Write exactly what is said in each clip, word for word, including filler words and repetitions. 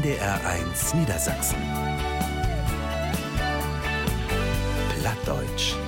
N D R eins Niedersachsen. Plattdeutsch.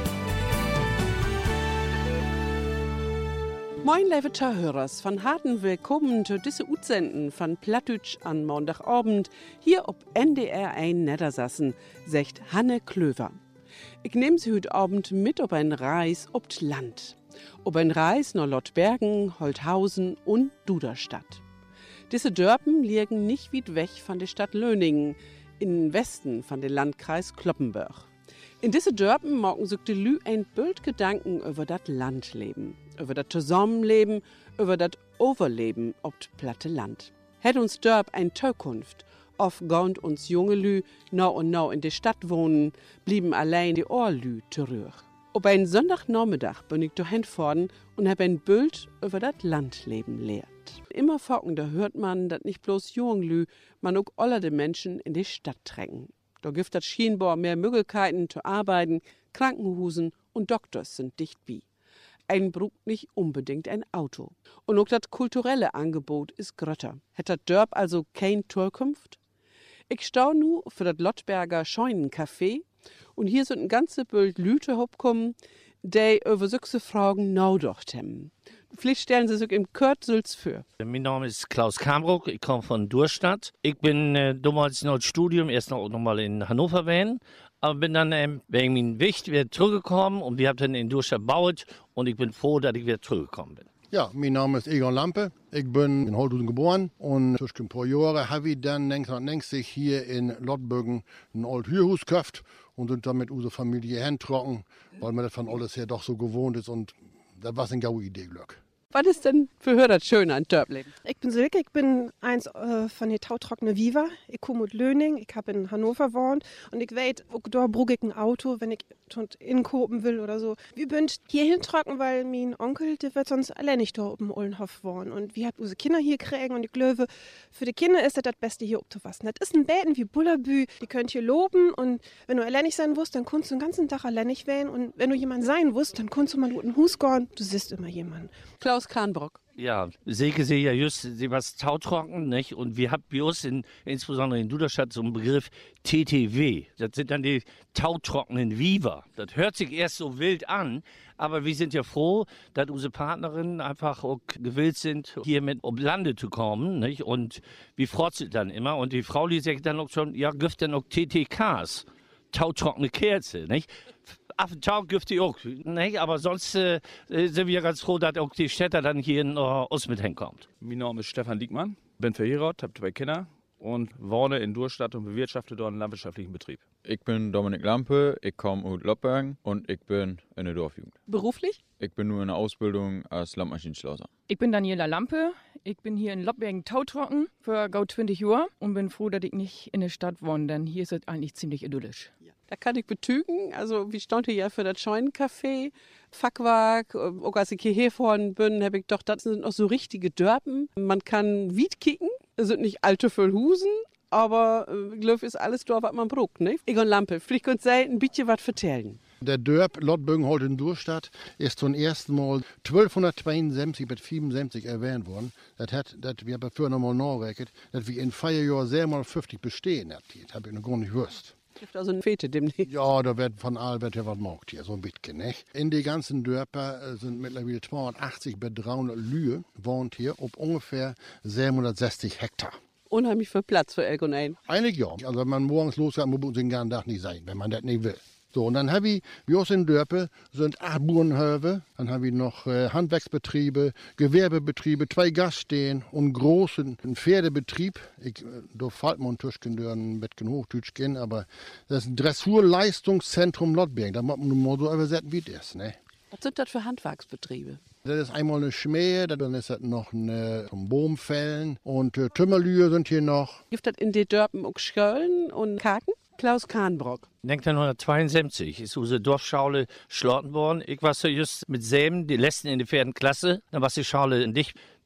Moin, liebe Zuhörers, von harten Willkommen zu diese Utsenden von Plattdeutsch an Montagabend hier ob N D R eins Niedersachsen, sagt Hanne Klöver. Ich nehme Sie heute Abend mit auf ein Reis ob't Land. Ob ein Reis nach Lottbergen, Holthausen und Duderstadt. Diese Dörpen liegen nicht weit weg von der Stadt Löningen, im Westen von dem Landkreis Cloppenburg. In diese Dörpen morgen sich die Lü ein Bild Gedanken über das Landleben, über das Zusammenleben, über das Overleben ob't platte Land. Hätt uns Dörp ein Zukunft, oft gaunt uns junge Lü now und now in der Stadt wohnen, blieben allein die Ohrlü zurück. Ob ein Sonntagnachmittag bin ich dahin fahren und hab ein Bild über das Landleben lehrt. Immer folgender hört man, dass nicht bloß Junglü, man auch alle die Menschen in die Stadt drängen. Da gibt das Schienbau mehr Möglichkeiten zu arbeiten, Krankenhusen und Doktors sind dicht bei. Ein brucht nicht unbedingt ein Auto. Und auch das kulturelle Angebot ist grötter. Hat das Dörp also keine Zukunft? Ich stau nu für das Lottberger Scheunencafé und hier sind ein ganze Bild Lüte hochkommen, die über solche Fragen nachgedacht haben. Vielleicht stellen Sie sich im Kürzels für. Mein Name ist Klaus Kamrock, ich komme von Duderstadt. Ich bin äh, damals noch Studium, erst noch, noch mal in Hannover gewesen, aber bin dann ähm, wegen meinem Wicht wieder zurückgekommen und wir haben dann in Duderstadt gebaut und ich bin froh, dass ich wieder zurückgekommen bin. Ja, mein Name ist Egon Lampe. Ich bin in Holthausen geboren und durch ein paar Jahre habe ich dann neunzehnhundertneunzig hier in Lottbergen ein altes Hürhus gekauft und sind dann mit unserer Familie hintrocken, weil man das von alles her doch so gewohnt ist und das war eine gute Idee, Glück. Was ist denn für Hör das Schöne an Dörpleben? Ich bin Silke, ich bin eins äh, von den tautrockenen Viva. Ich komme aus Löning, ich habe in Hannover gewohnt und ich weiß, da brauche ich ein Auto, wenn ich inkopen will oder so. Wir bin hierhin trocken, weil mein Onkel, der wird sonst allein nicht da oben im Ollenhof wohnen. Und wir haben unsere Kinder hier kriegen und ich glaube, für die Kinder ist das das Beste hier aufzufassen. Das ist ein Bäden wie Bullabü, die könnt hier loben und wenn du alleinig sein wirst, dann kannst du den ganzen Tag alleinig werden und wenn du jemand sein wirst, dann kannst du mal in den Hus gehen, du siehst immer jemanden. Klaus Kahnbrock. Ja, Silke sehe ja just, sie was tautrocken, nicht? Und wir haben just in, insbesondere in Duderstadt so einen Begriff T T W. Das sind dann die tautrockenen Viva. Das hört sich erst so wild an, aber wir sind ja froh, dass unsere Partnerinnen einfach auch gewillt sind, hier mit um Lande zu kommen, nicht? Und wir freut sich dann immer. Und die Frau, die sagt dann auch schon, ja, gibt dann auch T T Ks. Tautrockene Kerze, nicht? Auf den Tag gibt die auch, nicht? Aber sonst äh, sind wir ganz froh, dass auch die Städter dann hier in uh, uns mit hinkommt. Mein Name ist Stefan Diekmann, bin verheiratet, habe zwei Kinder und wohne in Duderstadt und bewirtschafte dort einen landwirtschaftlichen Betrieb. Ich bin Dominik Lampe, ich komme aus Lottbergen und ich bin in der Dorfjugend. Beruflich? Ich bin nur in der Ausbildung als Landmaschinenschlosser. Ich bin Daniela Lampe, ich bin hier in Lottbergen tautrocken für gut zwanzig Jahre und bin froh, dass ich nicht in der Stadt wohne, denn hier ist es eigentlich ziemlich idyllisch. Ja. Da kann ich betügen, also wie stand hier für das Scheunencafé, Fackwerk, auch als ich hierher fahren bin, habe ich doch, das sind noch so richtige Dörpen. Man kann Wied kicken, es sind nicht alte Füllhusen, aber äh, ich glaube, ist alles da, was man braucht, ne? Egon Lampe, vielleicht könnt ihr ein bisschen was erzählen. Der Dörp Lottbergen Holthausen Duderstadt ist zum ersten Mal zwölfhundertzweiundsiebzig mit fünfundsiebzig erwähnt worden. Das hat, das, wir haben früher noch mal nachgerechnet, dass wir in vier Jahren sehr mal fünfzig bestehen. Das habe ich noch gar nicht gewusst. Gibt also eine Fete demnächst. Ja, da wird von all wird ja was gemacht hier, so ein bisschen, nicht? In die ganzen Dörper sind mittlerweile zweihundertachtzig bis dreihundert Lühe wohnt hier auf ungefähr siebenhundertsechzig Hektar. Unheimlich viel Platz für Elk und ein. Einig ja. Also wenn man morgens losgeht, muss man den ganzen Tag nicht sein, wenn man das nicht will. So, und dann habe ich, wie aus in Dörpe, sind acht Bauernhöfe, dann habe ich noch äh, Handwerksbetriebe, Gewerbebetriebe, zwei Gaststehen und einen großen Pferdebetrieb. Ich, äh, da fällt man natürlich ein bisschen Hochdeutsch gehen, aber das ist ein Dressurleistungszentrum Lottbergen. Da muss man nur mal so übersetzen, wie das ist, ne? Was sind das für Handwerksbetriebe? Das ist einmal eine Schmähe, dann ist das noch eine Boomfällen und äh, Tümmerlühe sind hier noch. Gibt das in den Dörpen auch Schöllen und Kaken? Klaus Kahnbrock. neunzehnhundertzweiundsiebzig ist unsere Dorfschule schlossen worden. Ich war so just mit Sämen, die letzten in der vierten Klasse. Dann war die Schule in dich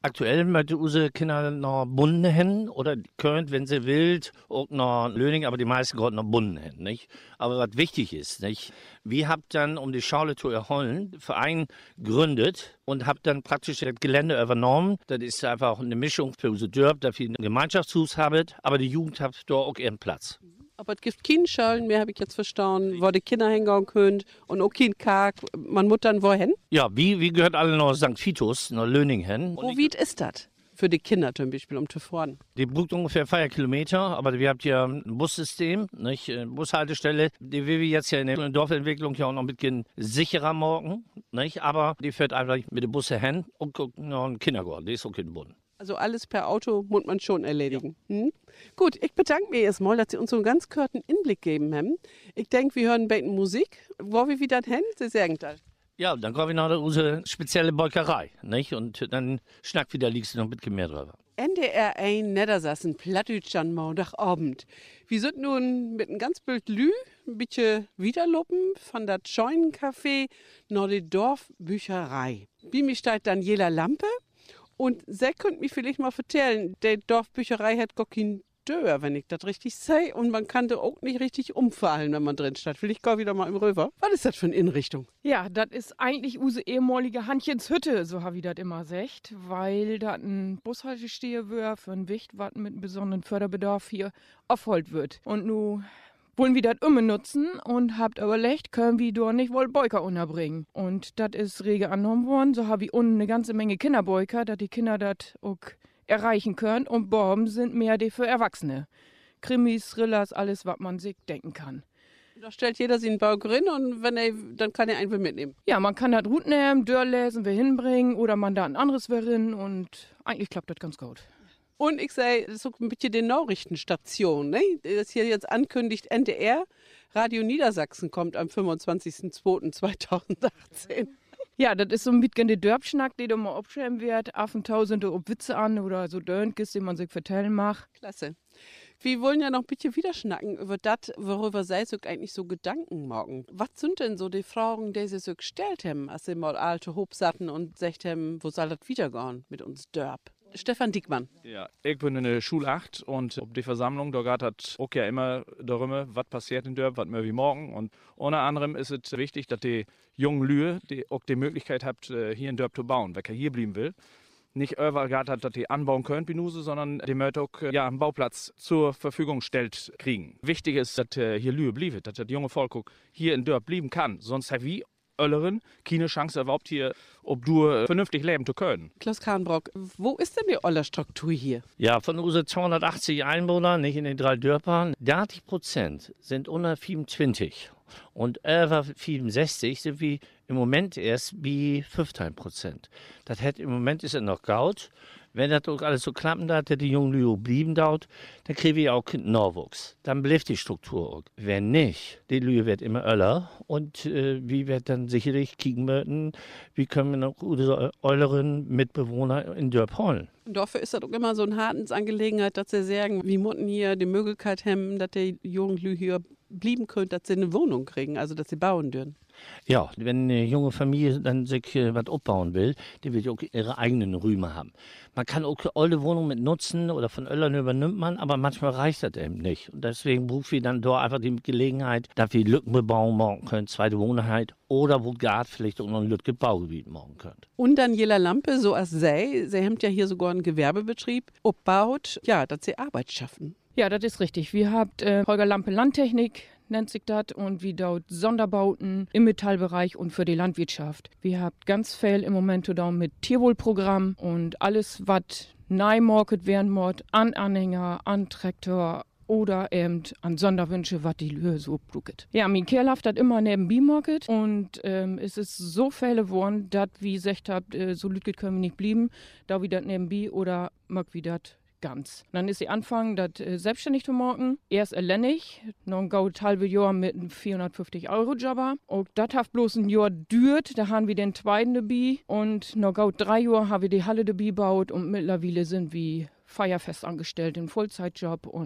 Aktuell möchte unsere Kinder noch Bunden hin oder könnt, wenn sie will, auch noch Löning, aber die meisten gerade noch Bunden hin, nicht? Aber was wichtig ist, nicht? Wir habt dann, um die Schule zu erholen, Verein gegründet und habt dann praktisch das Gelände übernommen. Das ist einfach eine Mischung für unsere Dörp, dass wir einen Gemeinschaftshaus haben, aber die Jugend hat dort auch ihren Platz. Aber es gibt keine Schulen mehr, habe ich jetzt verstanden, wo die Kinder hingehen können und auch kein Kark. Man muss dann wohin? Ja, wie, wie gehört alle nach Sankt Vitus, nach Löning hin. Wo weit ist das für die Kinder zum Beispiel, um zu fahren? Die braucht ungefähr vier Kilometer, aber wir haben hier ein Bussystem, nicht? Eine Bushaltestelle. Die will wir jetzt ja in der Dorfentwicklung ja auch noch ein bisschen sicherer morgen, nicht? Aber die fährt einfach mit den Bussen hin und guckt noch einen Kindergarten, die ist auch in Bonn. Also alles per Auto muss man schon erledigen. Ja. Hm? Gut, ich bedanke mich erstmal, dass Sie uns so einen ganz kurzen Einblick geben haben. Ich denke, wir hören ein bisschen Musik. Wo wir wieder hin? Sie sagen das. Ja, dann kommen wir nach unsere spezielle Bäckerei, nicht? Und dann schnackt wieder, liegst du noch ein bisschen mehr drüber. N D R eins Niedersachsen, Plattdeutsch am Montagabend. Wir sind nun mit einem ganz Bild Lü, ein bisschen wiederloppen von der Scheunencafé nach der Dorfbücherei. Bei mir steht Daniela Lampe. Und sie könnt mir vielleicht mal erzählen, die Dorfbücherei hat gar keinen Dörr, wenn ich das richtig sehe. Und man kann da auch nicht richtig umfallen, wenn man drin steht. Vielleicht gar wieder mal im Röver. Was ist das für eine Innenrichtung? Ja, das ist eigentlich unsere ehemalige Handchenshütte, so habe ich das immer gesagt. Weil da ein Bushaltestelle wäre für ein Wicht, was mit einem besonderen Förderbedarf hier aufgeholt wird. Und nun wollen wir das umbenutzen und habt überlegt, können wir dort nicht wohl Bäuker unterbringen. Und das ist rege angenommen worden. So habe ich unten eine ganze Menge Kinderbäuker, dass die Kinder das auch erreichen können. Und Borben sind mehr die für Erwachsene. Krimis, Thrillers, alles, was man sich denken kann. Da stellt jeder sich einen Bauer rein und wenn er, dann kann er einen mitnehmen. Ja, man kann das Route nehmen, Dörr lesen, wir hinbringen oder man da ein anderes rein und eigentlich klappt das ganz gut. Und ich sage, das ist so ein bisschen die Nachrichtenstation, ne? Das hier jetzt ankündigt, N D R, Radio Niedersachsen kommt am fünfundzwanzigsten zweiten zweitausendachtzehn. Ja, das ist so ein bisschen der Dörbschnack, den du mal abschreiben wird. Auf und tausend ob Witze an oder so Dörnkes, den man sich vertellen mag. Klasse. Wir wollen ja noch ein bisschen wieder schnacken über das, worüber sie sich eigentlich so Gedanken machen. Was sind denn so die Fragen, die sie so gestellt haben, als sie mal alte Hob satten und gesagt haben, wo soll das wiedergehen mit uns Dörp? Stefan Dickmann. Ja, ich bin in der Schule acht und auf die Versammlung, da geht es auch ja immer darüber, was passiert in Dörp, was wir wie morgen. Und unter anderem ist es wichtig, dass die jungen Lühe die auch die Möglichkeit habt, hier in Dörp zu bauen, wer hier bleiben will. Nicht überall hat, dass die anbauen können, Binuse, sondern die möchte auch ja, einen Bauplatz zur Verfügung stellt kriegen. Wichtig ist, dass hier Lühe bliebe, dass das junge Volk auch hier in Dörp bleiben kann. Sonst hat wie Ölleren keine Chance überhaupt hier, ob du vernünftig leben zu können. Klaus Kahnbrock, wo ist denn die Ollerstruktur hier? Ja, von unseren zweihundertachtzig Einwohnern, nicht in den drei Dörpern, dreißig Prozent sind unter fünfundzwanzig. Und über fünfundsechzig sind wir im Moment erst bei fünfzehn Prozent. Das hat im Moment ist es noch gaut. Wenn das auch alles so klappen darf, dass die jungen Leute blieben dort, dann kriegen wir auch Nachwuchs. Dann bleibt die Struktur auch. Wenn nicht, die Leute wird immer öller und äh, wir werden dann sicherlich kicken müssen, wie können wir noch unsere euleren Mitbewohner in Dörp holen. Und dafür ist das auch immer so eine Hartensangelegenheit, dass sie sagen, wir müssen hier die Möglichkeit haben, dass die jungen Leute hier blieben können, dass sie eine Wohnung kriegen, also dass sie bauen dürfen. Ja, wenn eine junge Familie dann sich äh, was aufbauen will, die will auch ihre eigenen Räume haben. Man kann auch alte Wohnungen mit nutzen oder von Öllern übernimmt man, aber manchmal reicht das eben nicht. Und deswegen brauchen wir dann dort einfach die Gelegenheit, dass wir Lückenbebauung machen können, zweite Wohnheit oder wo gar vielleicht auch noch ein Lückenbaugebiet machen können. Und Daniela Lampe, so als sie, sie haben ja hier sogar einen Gewerbebetrieb aufgebaut, ja, dass sie Arbeit schaffen. Ja, das ist richtig. Wir habt äh, Holger Lampe Landtechnik, nennt sich das, und wir dort Sonderbauten im Metallbereich und für die Landwirtschaft. Wir habt ganz viel im Moment da mit Tierwohlprogramm und alles, was neimarket werden muss, an Anhänger, an Traktor oder eben an Sonderwünsche, was die Lühe so brucket. Ja, mein Kerl hat das immer neben B-Market und ähm, es ist so viele geworden, dass, wie gesagt habt, äh, so Lütget können wir nicht blieben, da wie das neben B oder mag wie das ganz. Dann ist sie anfangen, das äh, selbstständig zu machen. Erst erlennig, noch ein gutes halbes Jahr mit einem vierhundertfünfzig Euro Jobber. Und das hat bloß ein Jahr dürt, da haben wir den zweiten dabei. Und noch gut drei Jahre haben wir die Halle dabei gebaut und mittlerweile sind wir feierfest angestellt im Vollzeitjob und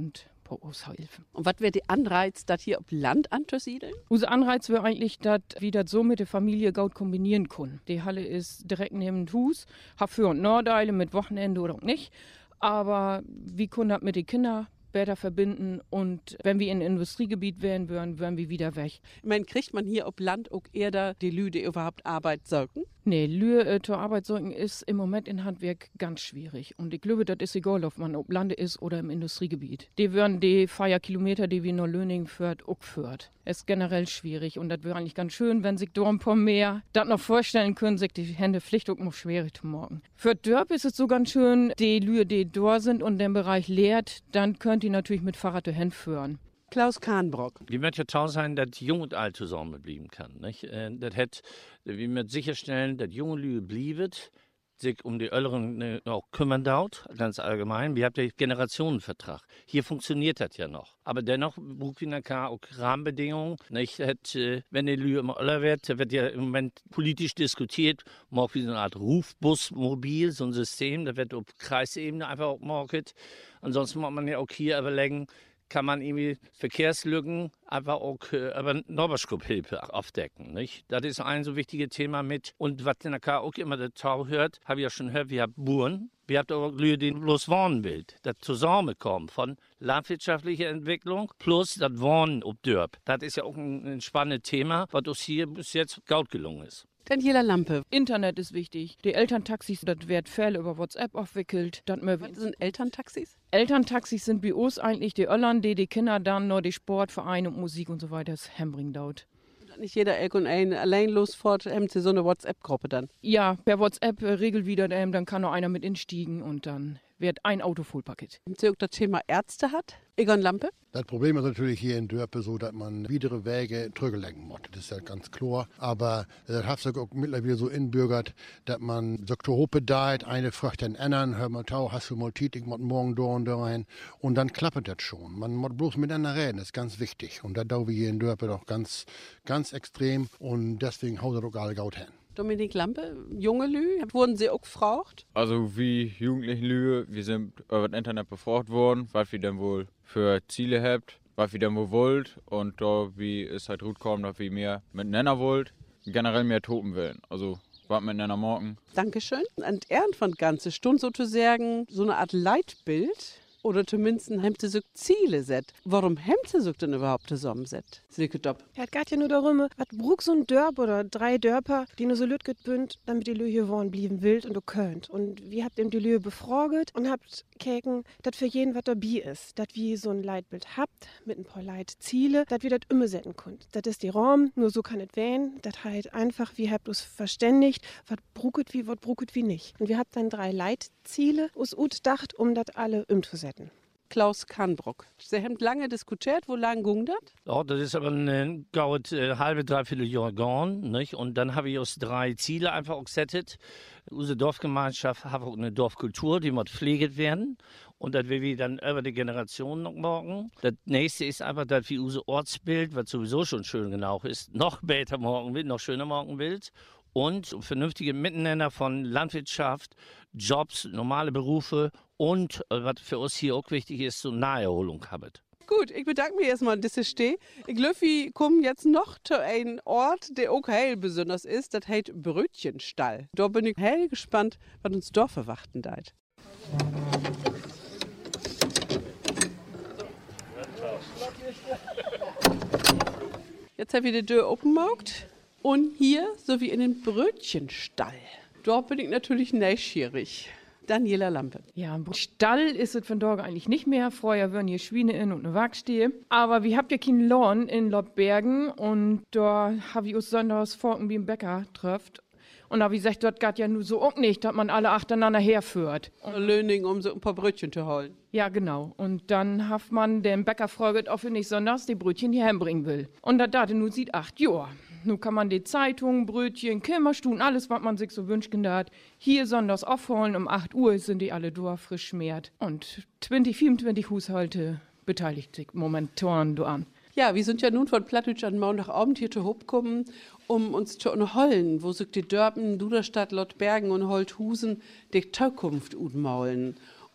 paar aushelfen. Und was wäre die Anreiz, das hier auf Land anzusiedeln? Unser Anreiz wäre eigentlich, dass wir das so mit der Familie gut kombinieren können. Die Halle ist direkt neben dem Haus, hat Für- und Nachteile mit Wochenende oder auch nicht. Aber wir können das mit den Kindern besser verbinden und wenn wir in ein Industriegebiet wären würden, wären wir wieder weg. Ich meine, kriegt man hier auf Land auch eher da die Lü, die überhaupt Arbeit sollten? Nee, Lühe äh, zur Arbeit sorgen ist im Moment in Handwerk ganz schwierig. Und ich glaube, das ist egal, ob man auf Lande ist oder im Industriegebiet. Die würden die Feierkilometer, die wir nach Löning führt, auch führt. Ist generell schwierig und das wäre eigentlich ganz schön, wenn sich dort ein paar mehr das noch vorstellen können, sich die Hände Pflicht auch noch schwierig zu morgen. Für Dörp ist es so ganz schön, die Lühe, die dort sind und den Bereich lehrt, dann könnt ihr natürlich mit Fahrrad dahin führen. Klaus Kahnbrock. Die wird ja toll sein, dass Jung und Alt zusammen bleiben kann. Nicht? Äh, das hat, wir müssen sicherstellen, dass junge Lüge bleibt, sich um die Älteren äh, auch kümmern dauert, ganz allgemein. Wir haben den Generationenvertrag. Hier funktioniert das ja noch. Aber dennoch braucht wir auch Rahmenbedingungen. Nicht? Das, äh, wenn die Lüge immer älter wird, da wird ja im Moment politisch diskutiert, morgen wie so eine Art Rufbusmobil, so ein System, das wird auf Kreisebene einfach auch morgen. Ansonsten muss man ja auch hier überlegen, kann man irgendwie Verkehrslücken einfach auch äh, über Norberschkup-Hilfe aufdecken. Nicht? Das ist ein so wichtiges Thema mit. Und was in der K auch immer der Tau hört, habe ich ja schon gehört, wir haben Buren, wir haben auch Leute, die bloß wohnen will. Das Zusammenkommen von landwirtschaftlicher Entwicklung plus das Wohnen auf Dörp. Das ist ja auch ein, ein spannendes Thema, was uns hier bis jetzt gut gelungen ist. Daniela Lampe. Internet ist wichtig. Die Elterntaxis, das wird Fälle über WhatsApp aufwickelt. Was sind Elterntaxis? Elterntaxis sind bei uns eigentlich die Öllern, die die Kinder dann nur die Sportvereine und Musik und so weiter hembringen dort. Nicht jeder Elk und ein allein losfort, haben sie so eine WhatsApp-Gruppe dann? Ja, per WhatsApp äh, regelt wieder, ähm, dann kann noch einer mit instiegen und dann wird ein Auto Vollpaket. Haben Sie auch das Thema Ärzte hat? Egon Lampe? Das Problem ist natürlich hier in Dörpe so, dass man widere Wege zurücklenken muss. Das ist ja ganz klar. Aber das hat sich auch mittlerweile so inbürgert, dass man so Hoppe da eine Früchte den anderen, hör mal, tau, hast du mal Tit, ich muss morgen da und da rein. Und dann klappt das schon. Man muss bloß miteinander reden, das ist ganz wichtig. Und das dauern wir hier in Dörpe doch ganz, ganz extrem. Und deswegen haut das auch alle gut hin. Dominik Lampe, junge Lü, wurden Sie auch gefragt? Also wie Jugendlichen Lüge, wir sind über das Internet befragt worden, was wir denn wohl für Ziele habt, was wir denn wohl wollt und da wie es halt gut kommt, dass wir mehr miteinander wollt, generell mehr topen wollen. Also was miteinander morgen. Dankeschön. An Ehren von ganze Stunde sozusagen so eine Art Leitbild. Oder zumindest haben sie so Ziele set. Warum haben sie so denn überhaupt zusammen set? Silke Dopp. Ja, es geht ja nur darum, was braucht so ein Dörp oder drei Dörper, die nur so lütget bünd, damit die Lühe wohnen blieben wild und du könnt. Und wir habt eben die Lühe befragt und habt gekeken, dass für jeden was dabei ist. Dass wir so ein Leitbild habt, mit ein paar Leitziele, dass wir das umsetzen könnt. Das ist die Raum, nur so kann es werden. Das heißt einfach, wir habt uns verständigt, was braucht wie, was braucht wie nicht. Und wir habt dann drei Leitziele aus ut dacht, um das alle umzusetzen. Klaus Kahnbrock. Sie haben lange diskutiert, wo lang ging das? Ja, das ist aber ein gauet äh, halbe, dreiviertel Jahr gegangen, nicht? Und dann habe ich aus drei Ziele einfach auch gesetzt. Unsere Dorfgemeinschaft hat auch eine Dorfkultur, die muss pflegt werden. Und das will wir dann über die Generationen noch morgen. Das nächste ist einfach, dass wir unser Ortsbild, was sowieso schon schön genau ist, noch besser morgen will, noch schöner morgen will. Und vernünftige Miteinander von Landwirtschaft, Jobs, normale Berufe und, was für uns hier auch wichtig ist, so Naherholung haben. Gut, ich bedanke mich erstmal, dass ich stehe. Ich glaube, wir kommen jetzt noch zu einem Ort, der auch hell besonders ist. Das heißt Brötchenstall. Da bin ich hell gespannt, was uns da verwachten deit. Jetzt habe ich die Tür aufgemacht. Und hier, so wie in den Brötchenstall. Dort bin ich natürlich neugierig. Daniela Lampe. Ja, im Stall ist es von dort eigentlich nicht mehr. Vorher würden hier Schweine in und eine Wagstehe. Aber wir habt ja keinen Lawn in Lottbergen und da habe ich uns sonntags vorhin wie im Bäcker trifft. Und da habe ich gesagt, dort geht ja nur so auch nicht, dass man alle achteinander herführt. Löning, um so ein paar Brötchen zu holen. Ja, genau. Und dann hat man den Bäcker gefragt, ob er nicht sonntags die Brötchen hierher bringen will. Und da dachte nun sieht acht, joa. Nun kann man die Zeitungen, Brötchen, Kimmerstuhn, alles, was man sich so wünschen hat, hier sonntags aufholen. Um acht Uhr sind die alle durch, frisch schmiert. Und zwanzig, vierundzwanzig Haushalte beteiligt sich momentan an. Ja, wir sind ja nun von Plattdeutsch an Montagabend hier zu Hob gekommen, um uns zu unterhalten, wo sich die Dörpen, Duderstadt, Lottbergen und Holthusen die Zukunft utmaulen.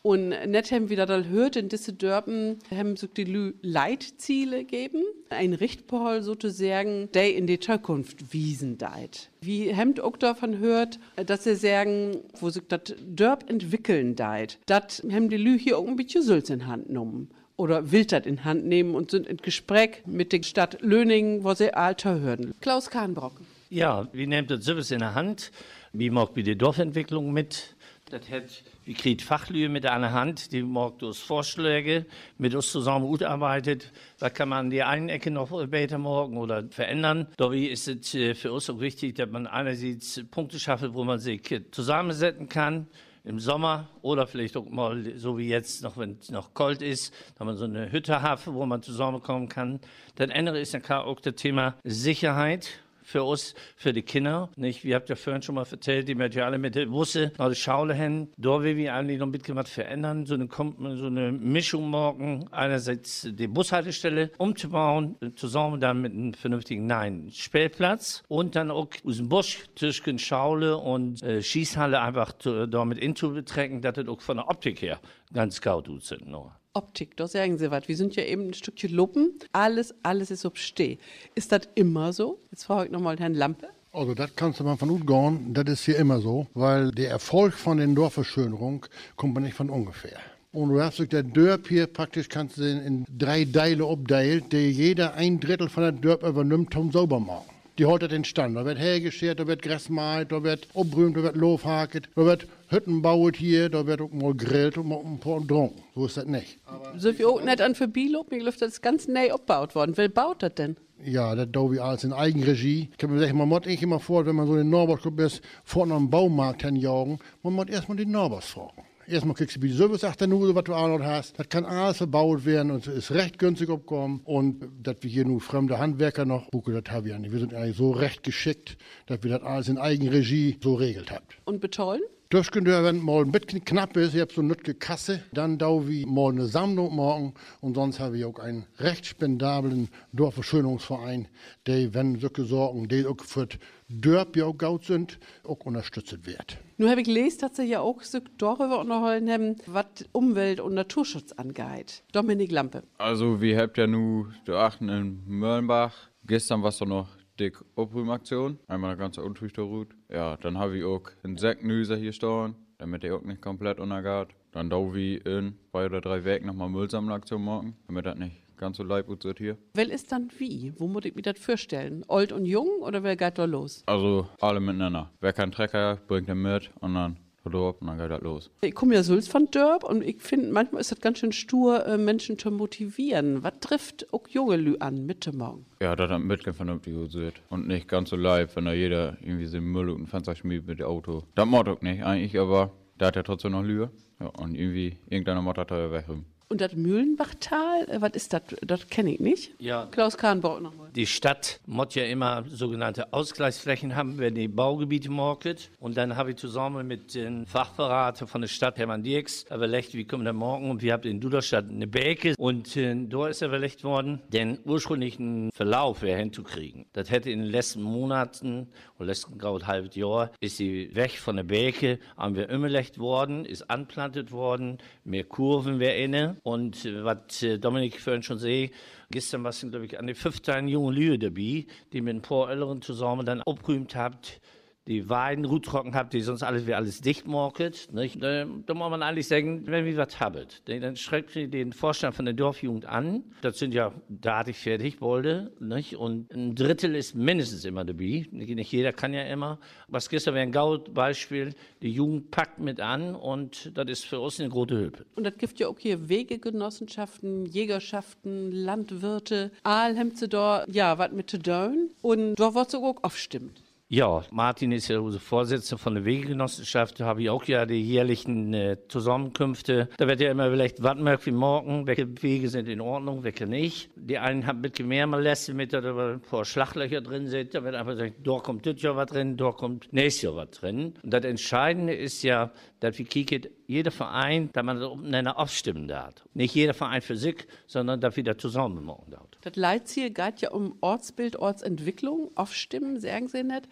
Und net haben wir da gehört, in diese Dörpen haben so die Lü Leitziele gegeben. Ein Richtpol sozusagen, der in die Zukunft wiesen deit. Wie hemmt auch davon hört, dass sie sagen, wo sich das Dörp entwickeln deit, das haben die Lü hier auch ein bisschen Sülz in Hand genommen. Oder will das in Hand nehmen und sind in Gespräch mit der Stadt Löningen, wo sie alter hören. Klaus Kahnbrock. Ja, wir nehmen das selbst in der Hand. Wie macht wir die Dorfentwicklung mit? Das hat, wir kriegen Fachlühe mit einer Hand, die macht uns Vorschläge, mit uns zusammen utarbeitet. Was kann man die eine Ecke noch besser machen oder verändern? Dabei ist es für uns auch wichtig, dass man einerseits Punkte schafft, wo man sich zusammensetzen kann. Im Sommer oder vielleicht auch mal so wie jetzt, noch wenn es noch kalt ist, da man so eine Hütte hat, wo man zusammenkommen kann. Das andere ist ja klar auch das Thema Sicherheit für uns, für die Kinder. Nicht? Wir habt ja vorhin schon mal erzählt, die möchten ja alle mit der Busse nach der Schule hin. Da will wir eigentlich noch ein bisschen was verändern. So eine, so eine Mischung morgen, einerseits die Bushaltestelle umzubauen, zusammen dann mit einem vernünftigen nein Spielplatz und dann auch aus dem Busch zwischen Schule und äh, Schießhalle einfach zu, damit hinzubetrecken, dass das auch von der Optik her ganz gut sind. Noch. Optik, da sagen Sie was. Wir sind ja eben ein Stückchen Luppen. Alles, alles ist auf Steh. Ist das immer so? Jetzt frage ich nochmal Herrn Lampe. Also das kannst du mal von utgehen, das ist hier immer so, weil der Erfolg von der Dorfverschönerung kommt man nicht von ungefähr. Und du hast der Dörp hier praktisch, kannst du in drei Teile abteilen, die jeder ein Drittel von der Dörp übernimmt zum Saubermachen. Die heute den Stand. Da wird hergeschert, da wird Gras gemalt, da wird abbrümt, da wird Loofhaket, da wird Hütten baut hier, da wird auch mal grillt und mal ein paar getrunken. So ist das nicht. Aber so wie auch nicht an für Bilob, mir läuft das ganz neu abgebaut worden. Wer baut das denn? Ja, das da wie alles in Eigenregie. Ich kann mir sagen, man muss eigentlich immer vor, wenn man so in den Norbert ist, vor einem Baumarkt hinjagen, man muss erstmal die Norbers fragen. Erstmal kriegst du wie Service achter Nude, was du auch noch hast. Das kann alles verbaut werden und es ist recht günstig abgekommen. Und dass wir hier nur fremde Handwerker noch buchen, das haben wir nicht. Wir sind eigentlich so recht geschickt, dass wir das alles in Eigenregie so regelt habt. Und betreuen? Das könnt ihr, wenn mal ein bisschen knapp ist, ihr habt so eine nützliche Kasse, dann da wie mal eine Sammlung machen. Und sonst habe ich auch einen recht spendablen Dorfverschönerungsverein, der, wenn solche Sorgen, die auch für das Dörp ja auch gut sind, auch unterstützt wird. Nun habe ich gelesen, dass Sie ja auch so darüber unterhalten haben, was Umwelt- und Naturschutz angeht. Dominik Lampe. Also, wir habt ja nu da achten in Möllenbach. Gestern war es doch noch dick Obrühmaktion. Einmal eine ganze Untüchterroute. Ja, dann habe ich auch Insektenhüser hier stehen, damit der auch nicht komplett untergeht. Dann da wie in zwei oder drei Wochen nochmal Müllsammelaktion machen, damit das nicht ganz so leibgut wird hier. Wer ist dann wie? Wo muss ich mir das vorstellen? Old und jung oder wer geht da los? Also alle miteinander. Wer keinen Trecker bringt den mit und dann und dann geht das los. Ich komme ja Sülz von Dörp und ich finde, manchmal ist das ganz schön stur, äh, Menschen zu motivieren. Was trifft auch junge Lü an, Mitte morgen? Ja, dass das mitgehen vernünftig wird und nicht ganz so leid, wenn da jeder irgendwie so Müll und Fenster schmiedet mit dem Auto. Das macht auch nicht eigentlich, aber da hat er trotzdem noch Lühe. Ja, und irgendwie, irgendeiner macht das teuer weg. Und das Mühlenbachtal, äh, was ist das? Das kenne ich nicht. Ja. Klaus Kahnbauer nochmal. Die Stadt muss ja immer sogenannte Ausgleichsflächen haben, wenn die Baugebiete market. Und dann habe ich zusammen mit den Fachberatern von der Stadt, Hermann Dirks, überlegt, wie kommen wir morgen? Und wir haben in Duderstadt eine Bäke. Und äh, da ist überlegt worden, den ursprünglichen Verlauf wieder hinzukriegen. Das hätte in den letzten Monaten, oder letzten gerade halbes Jahr, ist sie weg von der Bäke, haben wir umgelegt worden, ist anplantet worden, mehr Kurven wäre inne. Und äh, was äh, Dominik vorhin schon sehe, gestern war es, glaube ich, an die fünfzehn jungen Lühe dabei, die mit ein paar Älteren zusammen dann abgerühmt habt, die Weiden ruttrocken habt, die sonst alles wie alles dicht market. Nicht? Da, da muss man eigentlich sagen, wenn wir was haben, dann schreibt ihr den Vorstand von der Dorfjugend an. Das sind ja datig fertig, wollte. Nicht? Und ein Drittel ist mindestens immer dabei. Nicht jeder kann ja immer. Was gestern wäre ein Gaut-Beispiel. Die Jugend packt mit an und das ist für uns eine große Hilfe. Und das gibt ja auch hier Wegegenossenschaften, Jägerschaften, Landwirte. All haben sie da, ja, was mit zu tun. Und da wird sogar auch aufstimmt. Ja, Martin ist ja unser Vorsitzender von der Wegegenossenschaft. Da habe ich auch ja die jährlichen äh, Zusammenkünfte. Da wird ja immer vielleicht, was merkt wie morgen, welche Wege sind in Ordnung, welche nicht. Die einen haben ein bisschen mehr Moleste mit, da ein paar Schlaglöcher drin sind. Da wird einfach gesagt, da kommt das Jahr was drin, da kommt nächstes Jahr was drin. Und das Entscheidende ist ja, dass wir kicken, jeder Verein, dass man untereinander abstimmen darf. Nicht jeder Verein für sich, sondern dass wir da zusammen machen darf. Das Leitziel geht ja um Ortsbild, Ortsentwicklung, aufstimmen, sagen Sie nicht.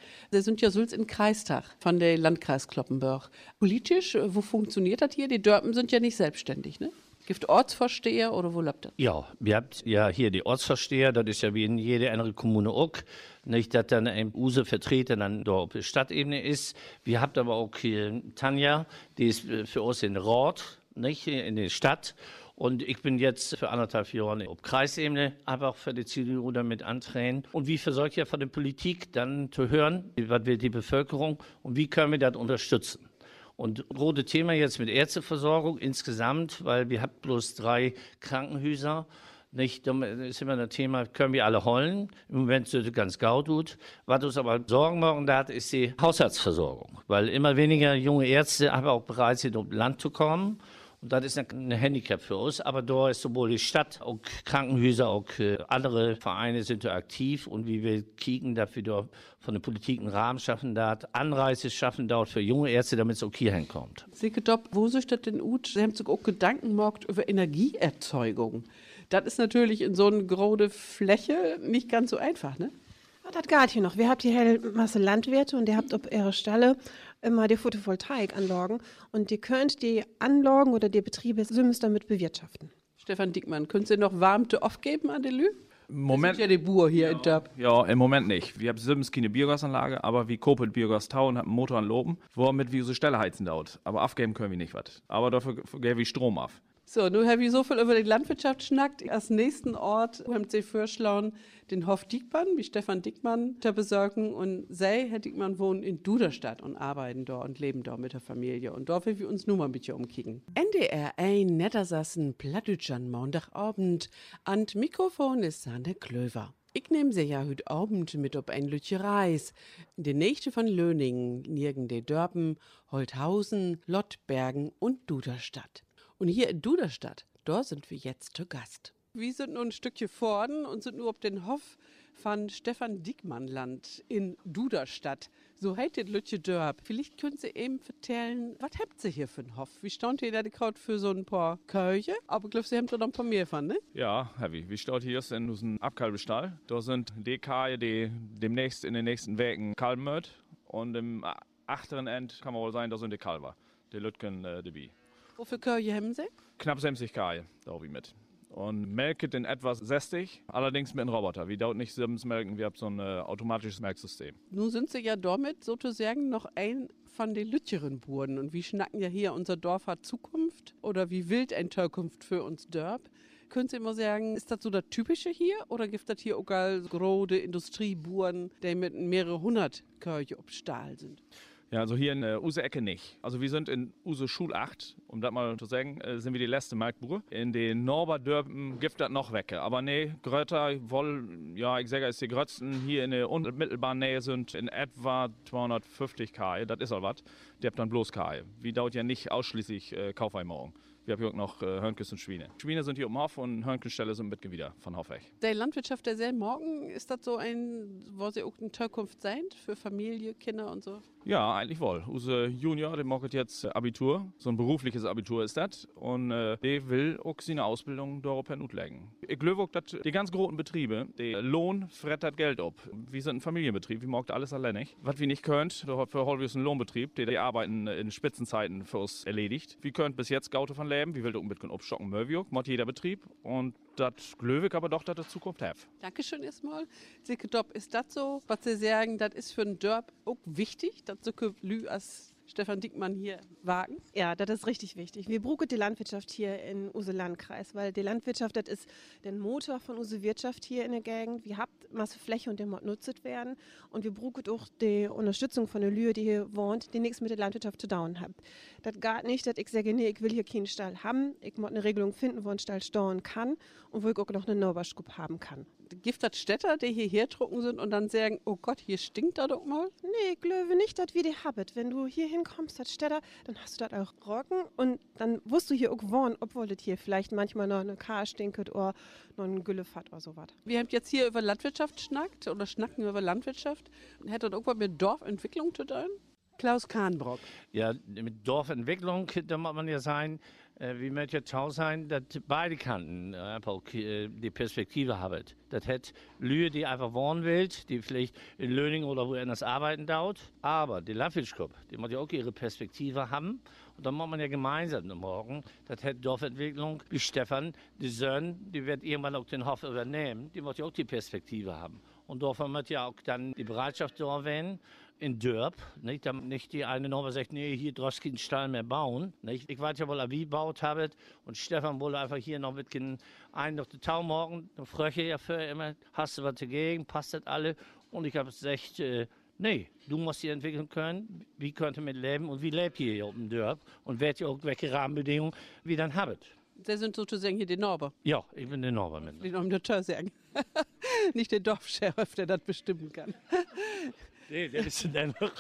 Sie sind ja Sulz in Kreistag von der Landkreis Cloppenburg. Politisch, wo funktioniert das hier? Die Dörpen sind ja nicht selbstständig, ne? Gibt Ortsvorsteher oder wo lebt das? Ja, wir haben ja hier die Ortsvorsteher, das ist ja wie in jeder andere Kommune auch. Nicht, dass dann ein Use-Vertreter dann da auf der Stadtebene ist. Wir haben aber auch hier Tanja, die ist für uns in Rort, nicht, in der Stadt. Und ich bin jetzt für anderthalb Jahre auf Kreisebene, aber auch für die C D U damit antreten. Und wie versorgt ja von der Politik dann zu hören, was will die Bevölkerung und wie können wir das unterstützen? Und rote Thema jetzt mit Ärzteversorgung insgesamt, weil wir haben bloß drei Krankenhäuser. Nicht, da ist immer das Thema, können wir alle holen. Im Moment sind es ganz gut. Was uns aber Sorgen machen hat, ist die Haushaltsversorgung. Weil immer weniger junge Ärzte aber auch bereit sind, um Land zu kommen. Und das ist ein Handicap für uns. Aber da ist sowohl die Stadt, auch Krankenhäuser, auch andere Vereine sind da aktiv. Und wie wir kicken, dass wir da von der Politik einen Rahmen schaffen, da Anreize schaffen dort für junge Ärzte, damit es auch hier hinkommt. Silke Dopp, wo sich das denn ut? Sie haben sich auch Gedanken gemacht über Energieerzeugung. Das ist natürlich in so einer großen Fläche nicht ganz so einfach, ne? Das geht hier noch. Wir habt hier eine Masse Landwirte und ihr habt auf ihrer Stalle immer die Photovoltaikanlagen und ihr könnt die Anlagen oder die Betriebe Sims damit bewirtschaften. Stefan Dickmann, könnt ihr noch Warmte aufgeben an den Lü? Moment. Das sind ja die Buhr hier ja, in Dörp. Ja, im Moment nicht. Wir haben Sims keine Biogasanlage, aber wir kopen Biogas tau und haben einen Motor an Loben, womit wir unsere Stelle heizen dauert. Aber aufgeben können wir nicht was. Aber dafür geben wir Strom auf. So, nun habe ich so viel über die Landwirtschaft schnackt. Als nächsten Ort haben Sie vorschlagen, den Hof Diekmann, wie Stefan Dickmann, zu besorgen. Und Sie, Herr Dickmann, wohnen in Duderstadt und arbeiten dort und leben dort mit der Familie. Und dort will wir uns nur mal ein bisschen umkicken. N D R eins Niedersassen, Plattdeutschland, Montagabend. An Mikrofon ist Sanne Klöver. Ich nehme sie ja heute Abend mit auf ein Lütje Reis. In der Nächte von Löningen, nirgend de Dörpen, Holthausen, Lottbergen und Duderstadt. Und hier in Duderstadt, da sind wir jetzt zu Gast. Wir sind nur ein Stückchen vorn und sind nur auf den Hof von Stefan Dickmann-Land in Duderstadt. So heißt das Lütje Dörp. Vielleicht können Sie eben erzählen, was habt Sie hier für einen Hof? Wie stand ihr da gerade für so ein paar Köche? Aber ich glaube, Sie haben da noch ein paar mehr von, ne? Ja, Heavy. Wir stehen hier in unserem Abkalbestall. Da sind die Kühe, die demnächst in den nächsten Wochen kalben wird. Und im achteren End kann man wohl sagen, da sind die Kalber. Die Lütgen äh, dabei. Wofür Kühe haben Sie? Knapp sechzig Kühe, da habe ich mit. Und melket in etwas sechzig, allerdings mit einem Roboter. Wir dauert nicht sieben melken, wir haben so ein äh, automatisches Melksystem. Nun sind Sie ja damit sozusagen noch ein von den lütcheren Burden. Und wir schnacken ja hier, unser Dorf hat Zukunft oder wie wild eine Zukunft für uns Dörp. Können Sie immer sagen, ist das so das Typische hier oder gibt das hier auch große Industrieburen, die mit mehrere hundert Kühe auf Stahl sind? Ja, also hier in äh, Use Ecke nicht. Also wir sind in Use Schul acht, um das mal zu sagen, äh, sind wir die letzte Melkbuhr. In den Norberdörpen gibt das noch weg. Aber nee, Grötter, wohl, ja, ich sage, es die größten hier in der unmittelbaren Nähe sind in etwa zweihundertfünfzig Kühe. Das ist all was. Die habt dann bloß Kühe. Wir dauert ja nicht ausschließlich äh, Kaufeinmorgen. Wir haben hier auch noch äh, Hörnkes und Schweine. Schweine sind hier um Hof und Hörnkenstelle sind mit wieder von Hof weg. Der Landwirtschaft der sehr morgen, ist das so ein, wo sie auch eine Zukunft sein für Familie, Kinder und so? Ja, eigentlich wohl. Unser Junior, der macht jetzt Abitur. So ein berufliches Abitur ist das. Und äh, der will auch seine Ausbildung darauf hinlegen. Ich glaube auch, dass die ganz großen Betriebe, der Lohn fret das Geld ab. Wir sind ein Familienbetrieb, wir machen alles alleine. Was wir nicht können, dafür holen wir uns einen Lohnbetrieb, der die Arbeiten in Spitzenzeiten für uns erledigt. Wir können bis jetzt Gaute von leben, wir will auch mit abstocken, Möwiok, macht jeder Betrieb. Und das glaube ich aber doch, dass das Zukunft hat. Dankeschön erstmal. Silke Dopp, ist das so, was Sie sagen, das ist für ein Dörp auch wichtig, dass so Lü als Stefan Dickmann hier wagen? Ja, das ist richtig wichtig. Wir brauchen die Landwirtschaft hier in Use Landkreis, weil die Landwirtschaft, das ist der Motor von Use Wirtschaft hier in der Gegend. Wir haben Masse Fläche und der muss genutzt werden. Und wir brauchen auch die Unterstützung von der Lühe, die hier wohnt, die nichts mit der Landwirtschaft zu tun hat. Das geht nicht, dass ich sage, nee, ich will hier keinen Stall haben. Ich muss eine Regelung finden, wo ein Stall stehen kann und wo ich auch noch eine Neubaustube haben kann. Gibt das Städter, die hierher drucken sind und dann sagen, oh Gott, hier stinkt da doch mal? Nee, ich glaube nicht, dass wir die haben. Wenn du hier hinkommst, als Städter, dann hast du das auch Rocken und dann wirst du hier auch wohnen, obwohl das hier vielleicht manchmal noch eine Kar stinkt oder noch ein Güllefat oder sowas. Wir haben jetzt hier über Landwirtschaft schnackt oder schnacken über Landwirtschaft. Hätte das irgendwas mit Dorfentwicklung zu tun? Klaus Kahnbrock. Ja, mit Dorfentwicklung, da muss man ja sein, äh, wie möchte ja auch sein, dass beide Kanten äh, einfach auch, äh, die Perspektive haben. Das hat Lühe, die einfach wohnen will, die vielleicht in Löning oder woanders arbeiten dauert. Aber die Landwirtschaft, die muss ja auch ihre Perspektive haben. Und dann muss man ja gemeinsam morgen, das hat Dorfentwicklung, wie Stefan, die Söhne, die wird irgendwann auch den Hof übernehmen, die muss ja auch die Perspektive haben. Und davon wird ja auch dann die Bereitschaft da werden, in Dörp, nicht, damit nicht die eine noch sagt, nee, hier darfst du keinen Stall mehr bauen. Nicht? Ich weiß ja wohl, wie gebaut habe und Stefan wollte einfach hier noch mit einen auf den Tau morgen, dann fröche ja für immer, hast du was dagegen, passt das alle? Und ich habe gesagt, äh, nee, du musst hier entwickeln können, wie könnt ihr mit leben und wie lebt ihr hier auf dem Dörp und werdet ihr auch welche Rahmenbedingungen wie dann habt. Sie sind sozusagen hier die Norber. Ja, ich bin der Norber mit. Ich will noch dazu sagen. Nicht der Dorfscheriff, der das bestimmen kann. Nee, der ist dann noch.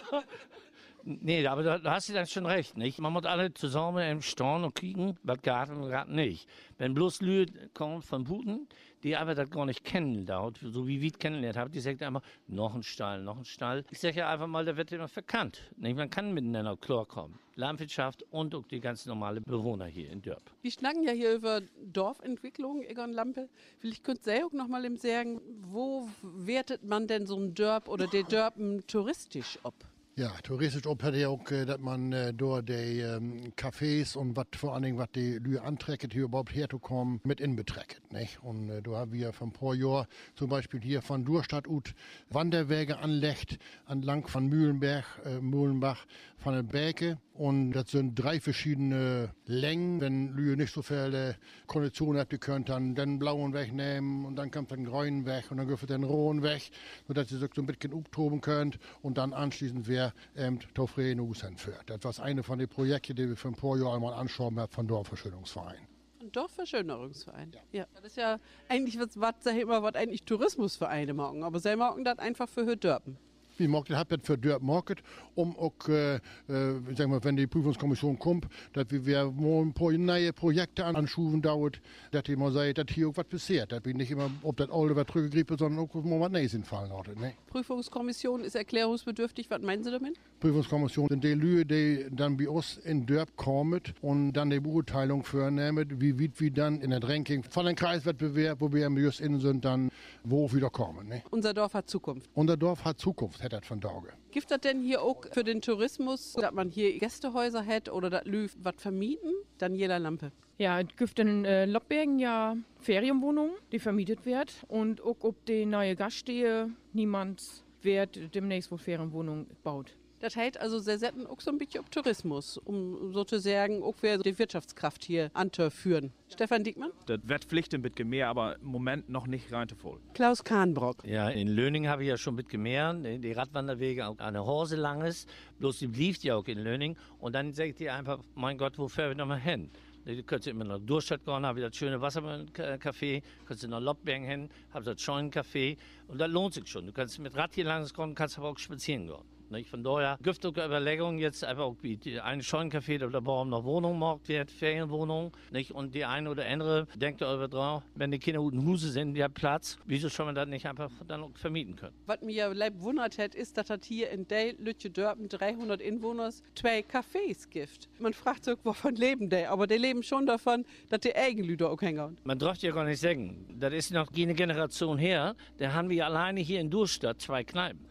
Nee, aber da, da hast du dann schon recht, nicht? Man muss alle zusammen im Storn und kriegen, was geht und was nicht. Wenn bloß Leute kommen von Buten, die aber das gar nicht kennen, dort, so wie wir es kennengelernt haben, die sagen einfach, noch ein Stall, noch ein Stall. Ich sage ja einfach mal, da wird immer verkannt. Nicht? Man kann miteinander klarkommen. Landwirtschaft und auch die ganz normalen Bewohner hier in Dörp. Wir schnacken ja hier über Dorfentwicklung, Egon Lampe. Vielleicht könnt ihr auch noch mal im sagen, wo wertet man denn so ein Dörp oder die Dörpen touristisch ab? Ja, touristisch ob hätte ja auch, äh, dass man äh, dort die ähm, Cafés und was vor allen Dingen, was die Lühe antrecket, hier überhaupt herzukommen, mit inbetrecket, nicht? Und äh, da haben wir von paar Jahren zum Beispiel hier von Durstadt ut Wanderwege anlegt, entlang von Mühlenberg, äh, Mühlenbach, von der Berke. Und das sind drei verschiedene Längen. Wenn Lühe nicht so viele Konditionen hat, die könnt dann den blauen Weg nehmen und dann kommt den grünen Weg und dann geht den rohen Weg, sodass ihr sich so ein bisschen umtoben könnt und dann anschließend wer ähm, Taufreen führt. Das war eine von den Projekten, die wir für ein paar Jahre einmal anschauen haben von Dorfverschönerungsverein. Ein Dorfverschönerungsverein? Ja. ja. Das ist ja eigentlich, was, was sag ich immer, was eigentlich Tourismusvereine machen, aber sie machen das einfach für Dörpen. Wie macht das das für Dörp Market, um auch, äh, äh, sag mal, wenn die Prüfungskommission kommt, dass wir mal ein paar neue Projekte anschufen dauert, dass die mal sagt, dass hier auch was passiert. Dass wir nicht immer, ob das alte was zurückgegriffen, sondern auch mal was Neues entfallen hat. Ne? Prüfungskommission ist erklärungsbedürftig. Was meinen Sie damit? Prüfungskommission sind die Leute, die dann bei uns in Dörp kommen und dann die Beurteilung vornehmen, wie weit wir dann in der Ranking von dem Kreiswettbewerb, wo wir im just in sind, dann wo wieder kommen. Ne? Unser Dorf hat Zukunft. Unser Dorf hat Zukunft. Hat das von Dauge. Gibt das denn hier auch für den Tourismus, dass man hier Gästehäuser hat oder dass Lü was vermieten? Daniela Lampe. Ja, es gibt in äh, Loppbergen ja Ferienwohnungen, die vermietet wird. Und auch ob die neue Gaststätte niemand wird demnächst wohl Ferienwohnungen baut. Das heißt also, sie setzen auch so ein bisschen auf Tourismus, um sozusagen auch wieder die Wirtschaftskraft hier anzuführen. Stefan Diekmann? Das wird Pflicht ein bisschen mehr, aber im Moment noch nicht rein voll. Klaus Kahnbrock. Ja, in Löning habe ich ja schon ein bisschen mehr. Die Radwanderwege auch eine Hose lang ist. Bloß die blieb ja auch in Löning. Und dann sagt ihr einfach, mein Gott, wo fahren wir nochmal hin? Du könntest immer nach Durstadt gehen, habe ich das schöne Wassercafé, kannst du nach Loppbergen hin, habe das Scheunencafé und das lohnt sich schon. Du kannst mit Rad hier lang gehen, kannst aber auch spazieren gehen. Nicht? Von daher gibt es Überlegungen jetzt einfach auch wie die eine Scheunencafé, da der Baum noch Wohnung macht, wird Ferienwohnung. Nicht? Und die eine oder andere denkt darüber drauf, wenn die Kinder guten Huse sind, die haben Platz, wieso soll man das nicht einfach dann auch vermieten können? Was mir leib wundert hat, ist, dass das hier in Dale, Lütje Dörpen, dreihundert Einwohners, zwei Cafés gibt. Man fragt sich, wovon leben die? Aber die leben schon davon, dass die Eigenlüder auch hängen. Man darf ja gar nicht sagen, das ist noch keine Generation her, da haben wir alleine hier in Durstadt zwei Kneipen.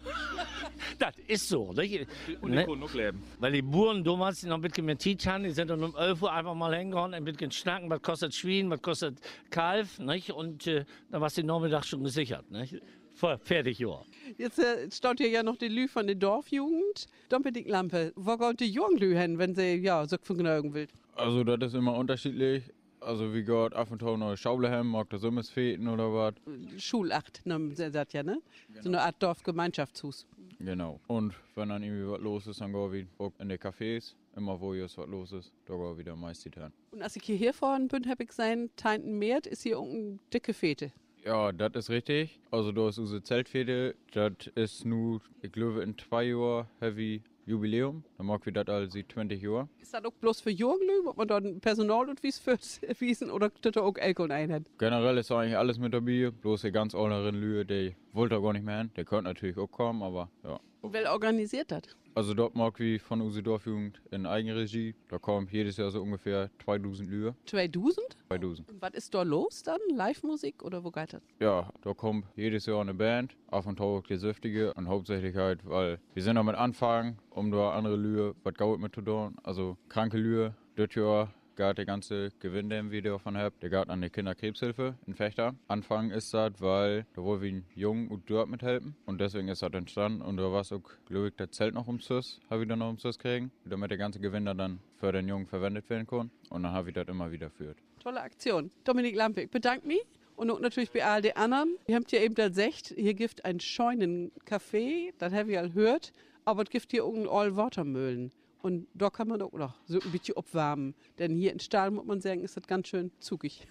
Das ist so. Nicht? Und die können auch leben. Weil die Buren damals noch ein bisschen mehr Tiet haben, die sind dann um elf Uhr einfach mal hingegangen, ein bisschen schnacken, was kostet Schwein, was kostet Kalf, nicht? Und äh, dann war es den Nachmittag schon gesichert. Nicht? Fertig, ja. Jetzt äh, steht hier ja noch die Lü von der Dorfjugend. Doppeldick Lampe, wo geht die Junglü hin, wenn sie ja so vergnügen will? Also das ist immer unterschiedlich. Also wie Gott ab und zu neue Schaule haben, mag das Summesfeten oder was. Schulacht, ne, sagt ja, ne? Genau. So eine Art Dorfgemeinschaftshus. Genau. Und wenn dann irgendwie was los ist, dann gehen wir auch in die Cafés. Immer wo jetzt was los ist, da gehen wir wieder meist die Tern. Und als ich hierher vorhin bin, habe ich gesehen, Teinten Meert ist hier irgendeine dicke Fete. Ja, das ist richtig. Also da ist unsere Zeltfete. Das ist nur, ich glaube, in zwei Jahren heavy Jubiläum. Dann mag wir das also zwanzig Jahre. Ist das auch bloß für Jürgen, ob man da Personal und wie wiesen oder tut auch Alkohol einhat? Generell ist eigentlich alles mit dabei. Bloß die ganz älteren Lühe, die wollte gar nicht mehr hin. Der könnte natürlich auch kommen, aber ja. Und wer organisiert das? Also dort mag wie von unserer Dorfjugend in Eigenregie. Da kommen jedes Jahr so ungefähr zweitausend Lühe. zweitausend? zweitausend. Und was ist da los dann? Live-Musik oder wo geht das? Ja, da kommt jedes Jahr eine Band, auf und zu auch die Süftige und hauptsächlich halt, weil wir sind damit anfangen, um da andere Lühe, was Geld mit zu tun. Also kranke Lühe, das Jahr geht der ganze Gewinn, den wir davon haben, der geht an die Kinderkrebshilfe in Fechter. Anfang ist das, weil da wollen wir Jungen und dort mithelfen und deswegen ist das entstanden und da war es auch, glaube ich, das Zelt noch ums Süß, habe ich dann noch ums Süß kriegen, damit der ganze Gewinn dann für den Jungen verwendet werden kann und dann habe ich das immer wieder geführt. Tolle Aktion. Dominik Lampe, ich bedanke mich. Und auch natürlich bei all den anderen. Ihr habt ja eben das gesagt, hier gibt ein Scheunencafé, das habe ich all gehört, aber es gibt hier auch einen All-Watermühlen. Und da kann man auch noch so ein bisschen abwärmen. Denn hier in Stahl, muss man sagen, ist das ganz schön zugig.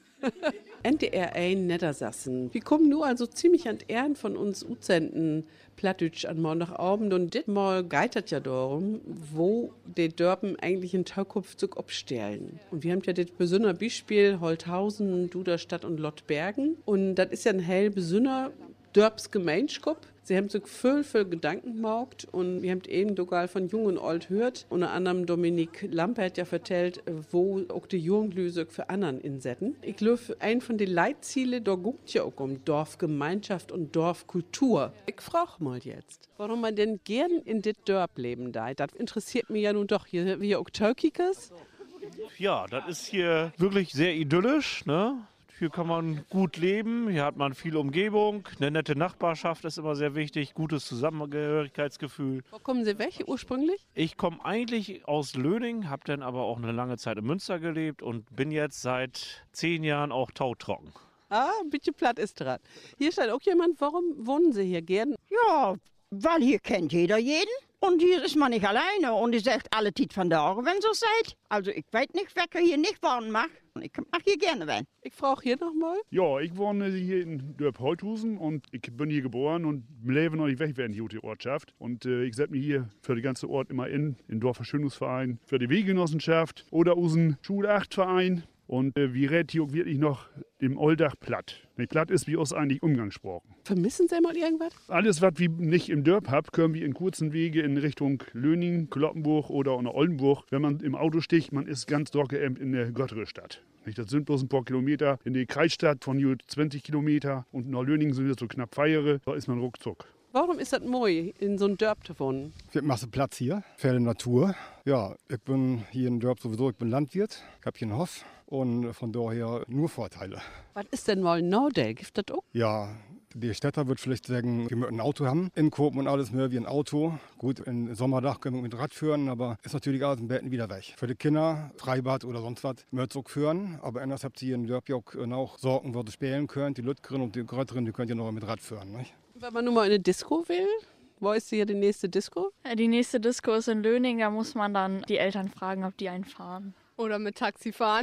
N D R eins Niedersachsen. Wir kommen nur also ziemlich an die Ehren von uns Utzenden Plattdeutsch an Montagabend. Und dit mal geht das ja darum, wo die Dörpen eigentlich in Taukopfzug abstellen. Und wir haben ja das besondere Beispiel Holthausen, Duderstadt und Lottbergen. Und das ist ja ein hell besonderer Dörpsgemeinschap. Sie haben sich viel, viel Gedanken gemacht und wir haben eben sogar von Jung und Alt gehört. Unter anderem Dominik Lampe hat ja erzählt, wo auch die Jugendlöse für anderen insetzen. Ich glaube, ein von den Leitzielen, da geht ja auch um Dorfgemeinschaft und Dorfkultur. Ich frage mal jetzt, warum man denn gern in das Dorf leben da? Das interessiert mich ja nun doch. Hier haben wir auch Türkikes. Ja, das ist hier wirklich sehr idyllisch, ne? Hier kann man gut leben, hier hat man viel Umgebung, eine nette Nachbarschaft ist immer sehr wichtig, gutes Zusammengehörigkeitsgefühl. Wo kommen Sie weg ursprünglich? Ich komme eigentlich aus Löning, habe dann aber auch eine lange Zeit in Münster gelebt und bin jetzt seit zehn Jahren auch tautrocken. Ah, ein bisschen platt ist dran. Hier steht auch jemand, warum wohnen Sie hier gern? Ja, weil hier kennt jeder jeden. Und hier ist man nicht alleine und ihr sagt alle Zeit von der Augen, wenn so seid. Also ich weiß nicht, wer hier nicht wohnen mag. Ich mag hier gerne sein. Ich frage hier nochmal. Ja, ich wohne hier in Dörp Holthusen und ich bin hier geboren und lebe noch nicht weg werden hier in die Ortschaft. Und äh, ich setze mich hier für den ganzen Ort immer in, in Dorfverschönungsverein, für die Weggenossenschaft oder unseren Schulachtverein. Und äh, wir reden hier auch wirklich noch im Oldach platt. Nee, platt ist wie uns eigentlich umgangssprochen. Vermissen Sie mal irgendwas? Alles, was wir nicht im Dörp haben, können wir in kurzen Wege in Richtung Löning, Kloppenburg oder in Oldenburg. Wenn man im Auto sticht, man ist ganz durchgeämmt in der Götterestadt. Das sind bloß ein paar Kilometer in die Kreisstadt von hier zwanzig Kilometer und nach Löning sind es so knapp Feiere. Da ist man ruckzuck. Warum ist das mooi, in so einem Dörp zu wohnen? Ich habe Masse Platz hier, für die Natur. Ja, ich bin hier in Dörp sowieso, ich bin Landwirt, ich habe hier einen Hof und von daher nur Vorteile. Was ist denn mal Nordel? Gibt das auch? Ja, die Städter wird vielleicht sagen, wir müssen ein Auto haben. In Kopen und alles mehr wie ein Auto. Gut, im Sommerdach können wir mit Rad führen, aber ist natürlich alles im Betten wieder weg. Für die Kinder, Freibad oder sonst was, müssen wir auch führen. Aber anders habt ihr in Dörp ja auch noch Sorgen, wo ihr spielen könnt. Die Lütgerin und die Grötterin, die könnt ihr noch mit Rad führen. Nicht? Wenn man nun mal in eine Disco will, wo ist hier die nächste Disco? Die nächste Disco ist in Löning, da muss man dann die Eltern fragen, ob die einen fahren. Oder mit Taxi fahren.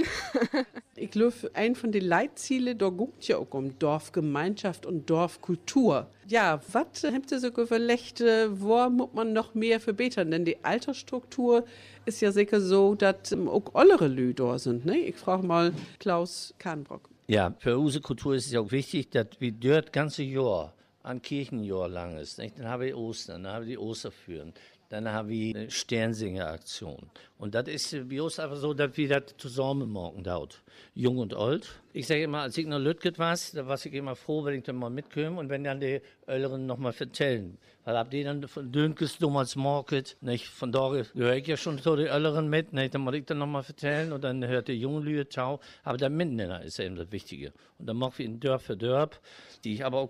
Ich glaube, ein von den Leitzielen, da geht ja auch um Dorfgemeinschaft und Dorfkultur. Ja, was habt ihr so überlegt, wo muss man noch mehr verbessern? Denn die Altersstruktur ist ja sicher so, dass auch ältere Lü da sind. Ne? Ich frage mal Klaus Kahnbrock. Ja, für unsere Kultur ist es auch wichtig, dass wir dort das ganze Jahr ein Kirchenjahr lang ist. Nicht? Dann haben wir Ostern, dann haben wir die Osterführen. Dann haben wir eine Sternsinger-Aktion. Und das ist bei uns einfach so, dass wir das zusammen machen dort. Jung und alt. Ich sage immer, als ich noch Lütget war, da war ich immer froh, wenn ich dann mal mitkomme und wenn dann die Älteren noch mal erzählen. Weil habt ihr dann von Dönkes damals Market, nicht? Von da gehöre ich ja schon zu den Älteren mit, nicht? Dann muss ich dann noch mal erzählen und dann hört der junge Lühe, ciao. Aber der Mitnenner ist eben das Wichtige. Und dann machen wir in Dörp für Dörp, die ich aber auch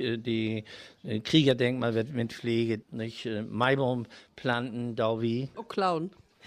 die Kriegerdenkmal wird mit Pflege, nicht? Maibaum planten, da wie. Oh, klauen.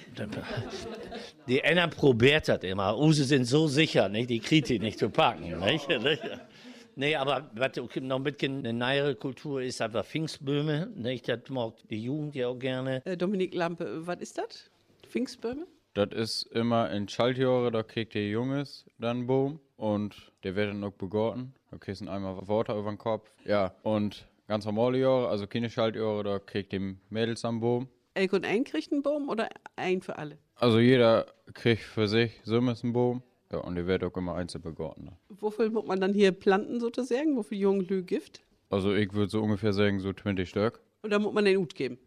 Die einer probiert das immer. Use sind so sicher, nicht? Die kriegt die nicht zu packen. Nicht? Nee, aber was noch mit eine neuere Kultur ist, einfach Pfingstböhme. Nicht? Das mag die Jugend ja auch gerne. Äh, Dominik Lampe, was ist das? Pfingstböhme? Das ist immer in Schaltjahre, da kriegt der Junges dann einen Baum und der wird dann auch begotten. Da kriegst du einmal Wasser über den Kopf. Ja, und ganz normale Jahre, also keine Schaltjahre, da kriegt die Mädels einen Baum. Elk und ein kriegt einen Baum oder ein für alle? Also jeder kriegt für sich so einen Baum. Ja, und der wird auch immer einzeln begotten. Wofür muss man dann hier planten sozusagen? Wofür jungen Lü Gift? Also ich würde so ungefähr sagen, so zwanzig Stück. Und da muss man den Ut geben?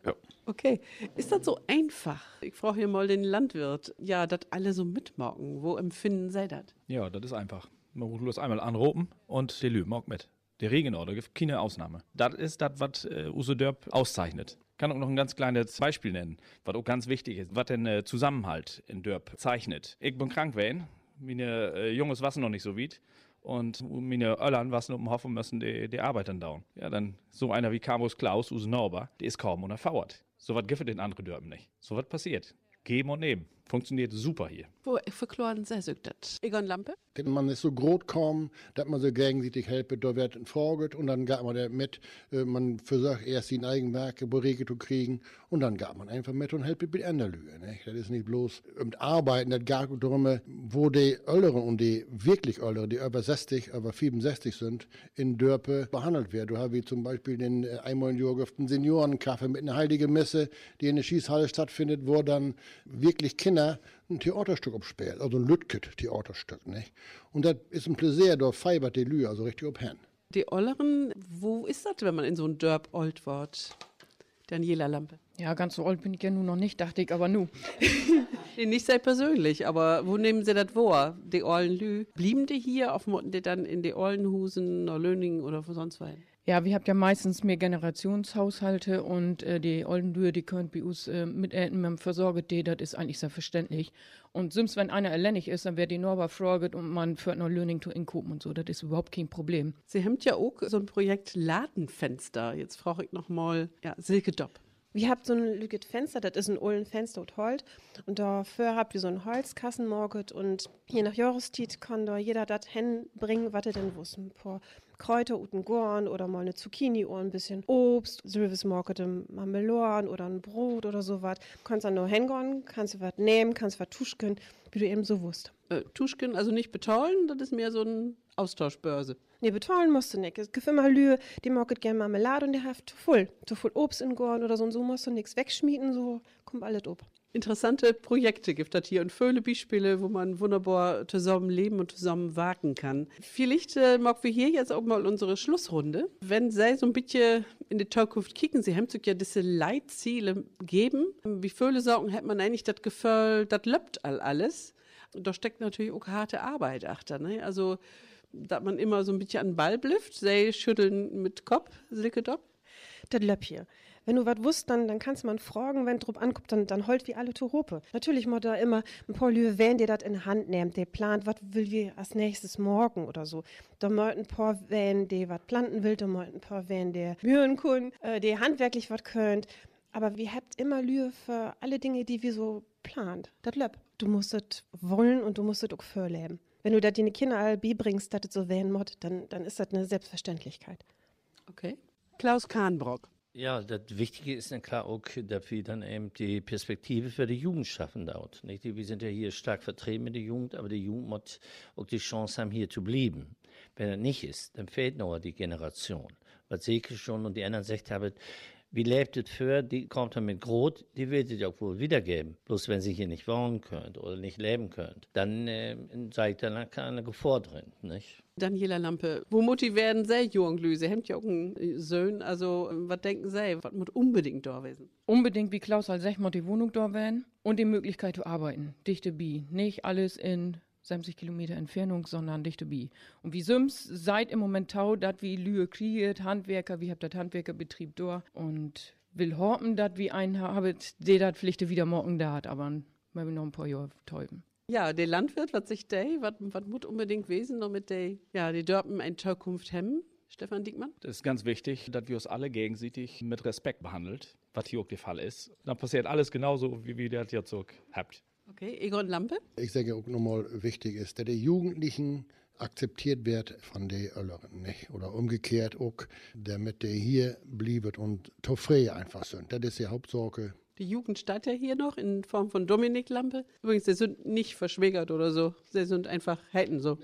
Ja. Okay, ist das so einfach? Ich frage hier mal den Landwirt. Ja, das alle so mitmachen. Wo empfinden Sie das? Ja, das ist einfach. Man muss bloß einmal anrufen und die Lü mag mit. Der Regenorder gibt keine Ausnahme. Das ist das, was äh, Use Dörp auszeichnet. Ich kann auch noch ein ganz kleines Beispiel nennen, was auch ganz wichtig ist, was den äh, Zusammenhalt in Dörp zeichnet. Ich bin krank gewesen, meine äh, Jungs waren noch nicht so weit und meine Öllern waren um Hoffen müssen die, die Arbeit dann dauern. Ja, dann so einer wie Camus Klaus, Use Norber, der ist kaum unerfauert. So was gibt es in anderen Dörpen nicht. So was passiert. Geben und nehmen. Funktioniert super hier. Wo verkloren Sie sich das? Egon Lampe? Wenn man ist so groß kommt, dass man so gegenseitig helfen, da wird gefragt und dann geht man da mit. Äh, man versucht erst die Eigenwerke beregelt zu kriegen und dann geht man einfach mit und hilft mit anderen Lügen. Ne? Das ist nicht bloß um Arbeiten, das geht darum, wo die Älteren und die wirklich Älteren, die über sechzig, über fünfundsechzig sind, in Dörpe behandelt werden. Du hast wie zum Beispiel den äh, einmal im Jahr gibten Seniorenkaffee mit einer heiligen Messe, die in der Schießhalle stattfindet, wo dann wirklich Kinder ein Theaterstück abspielt, also ein Lütket-Theaterstück, nicht? Und das ist ein Pläsier, da feibert die Lü, also richtig abhängen. Die Olleren, wo ist das, wenn man in so ein Dörp old wird? Daniela Lampe. Ja, ganz so alt bin ich ja nun noch nicht, dachte ich, aber nu. Nee, nicht sehr persönlich, aber wo nehmen Sie das vor? Die Ollen Lü, blieben die hier, auf mochten die dann in die Ollenhusen oder Löningen oder wo sonst was? Ja, wir habt ja meistens mehr Generationshaushalte und äh, die olden Lühe, die könnt bei uns äh, mit Eltern, man versorgt die, das ist eigentlich selbstverständlich. Und selbst wenn einer alleinig ist, dann wird die Norber fraget und man führt noch Löning zu inkopen und so, das ist überhaupt kein Problem. Sie haben ja auch so ein Projekt Ladenfenster. Jetzt frage ich noch mal, ja, Silke Dopp. Wir habt so ein lüget Fenster, das ist ein ollen Fenster und Holz. Und dafür habt ihr so ein Holzkassenmarket und je nach Jahreszeit kann da jeder das hinbringen, was er denn wusste. Ein paar Kräuter und ein Gorn oder mal eine Zucchini oder ein bisschen Obst, Service-Market, Marmeloren oder ein Brot oder sowas. Kannst dann nur hingehen, kannst du was nehmen, kannst was tuschken, wie du eben so wusst. Äh, tuschken, also nicht betollen, das ist mehr so ein Austauschbörse. Nee, betollen musst du nicht. Es gibt immer Lühe, die mag gerne Marmelade und die hat zu voll. Zu voll Obst in Gorn oder so und so musst du nichts wegschmieden, so kommt alles ob. Interessante Projekte gibt es hier und viele Beispiele, wo man wunderbar zusammen leben und zusammen wagen kann. Vielleicht äh, mag wir hier jetzt auch mal unsere Schlussrunde. Wenn Sie so ein bisschen in die Zukunft kicken, Sie haben sich ja diese Leitziele geben. Wie viele Sorgen hat man eigentlich das Gefühl, das läuft all alles? Und da steckt natürlich auch harte Arbeit achter, ne? Also, dass man immer so ein bisschen an den Ball blüfft, sei schütteln mit Kopf, Silke Dopp. Das läuft hier. Wenn du was wusst, dann, dann kannst du mal fragen, wenn drauf anguckt, dann, dann holt wie alle Torope. Natürlich muss da immer ein paar Lühe, wenn der das in die Hand nimmt, der plant, was will wir als nächstes morgen oder so. Da möchten ein paar, wenn der was planten will, da möchten ein paar, wenn der mühen kann, äh, der handwerklich was könnt. Aber wir habt immer Lühe für alle Dinge, die wir so plant. Das läuft. Du musst es wollen und du musst es auch vorleben. Wenn du da deine Kinder alle beibringst, dass es so werden muss, dann, dann ist das eine Selbstverständlichkeit. Okay. Klaus Kahnbrock. Ja, das Wichtige ist dann klar auch, dass wir dann eben die Perspektive für die Jugend schaffen dort. Nicht? Wir sind ja hier stark vertreten mit der Jugend, aber die Jugend muss auch die Chance haben, hier zu bleiben. Wenn das nicht ist, dann fehlt noch die Generation. Was sehe ich schon und die anderen sagt haben, wie lebt es für, die kommt dann mit Grot, die wird es ja auch wohl wiedergeben. Bloß wenn sie hier nicht wohnen könnt oder nicht leben könnt, dann äh, seid ihr dann keine Gefahr drin, nicht? Daniela Lampe, wo motivieren Sie Jugendlü? Sie haben ja auch einen Sohn, also was denken Sie, was muss unbedingt da gewesen? Unbedingt, wie Klaus als sagt, muss die Wohnung da werden und die Möglichkeit zu arbeiten, dichte bi. Nicht alles in siebzig Kilometer Entfernung, sondern dichte bi. Und wie Sims seid im Moment tau, dat wie Lühe kriegt, Handwerker, wie habt das Handwerkerbetrieb da und will hoffen, dat wie ein habet, der dat Pflichte wieder morgen da hat, aber mal noch ein paar Jahre täuben. Ja, der Landwirt, was sich der, was muss unbedingt wesen, damit der, ja, die Dörpen eine Zukunft haben? Stefan Diekmann? Das ist ganz wichtig, dass wir uns alle gegenseitig mit Respekt behandelt, was hier auch der Fall ist. Dann passiert alles genauso, wie wir das jetzt auch habt. Okay, Egon Lampe? Ich sage auch nochmal, wichtig ist, dass die Jugendlichen akzeptiert wird von den Älteren, nicht? Oder umgekehrt auch, damit die hier blieben und zufrieden einfach sind. Das ist die Hauptsorge. Die Jugend steht ja hier noch in Form von Dominik Lampe. Übrigens, sie sind nicht verschwägert oder so. Sie sind einfach hätten so.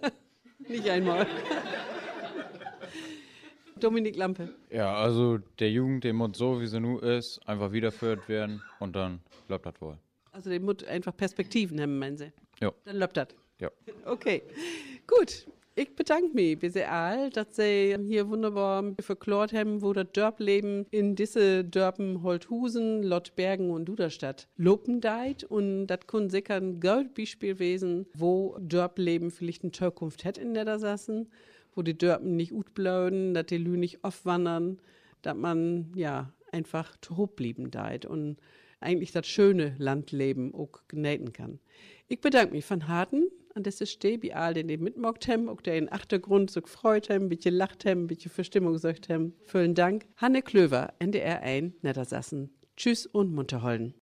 Nicht einmal. Dominik Lampe. Ja, also der Jugend, der muss so, wie sie nun ist, einfach wiederführt werden und dann läuft das wohl. Also der muss einfach Perspektiven haben, meinen Sie? Ja. Dann läuft das. Ja. Okay, gut. Ich bedanke mich bei sehr all, dass Sie hier wunderbar verklärt haben, wo das Dörpleben in diese Dörpen Holthusen, Lottbergen und Duderstadt lopen deit. Und das kann sicher ein Goldbeispiel gewesen, wo Dörpleben vielleicht eine Zukunft hat in Niedersachsen, wo die Dörpen nicht utblauen, dass die Lü nicht aufwandern, dass man ja einfach hoch blieben deit und eigentlich das schöne Landleben auch genießen kann. Ich bedanke mich von Harten an dieser Stelle, bei all denen, die mitmockt haben, auch der in Achtergrund so gefreut haben, ein bisschen lacht haben, ein bisschen für Stimmung gesorgt haben. Vielen Dank. Hanne Klöver, N D R eins, Niedersachsen. Tschüss und Munterholden.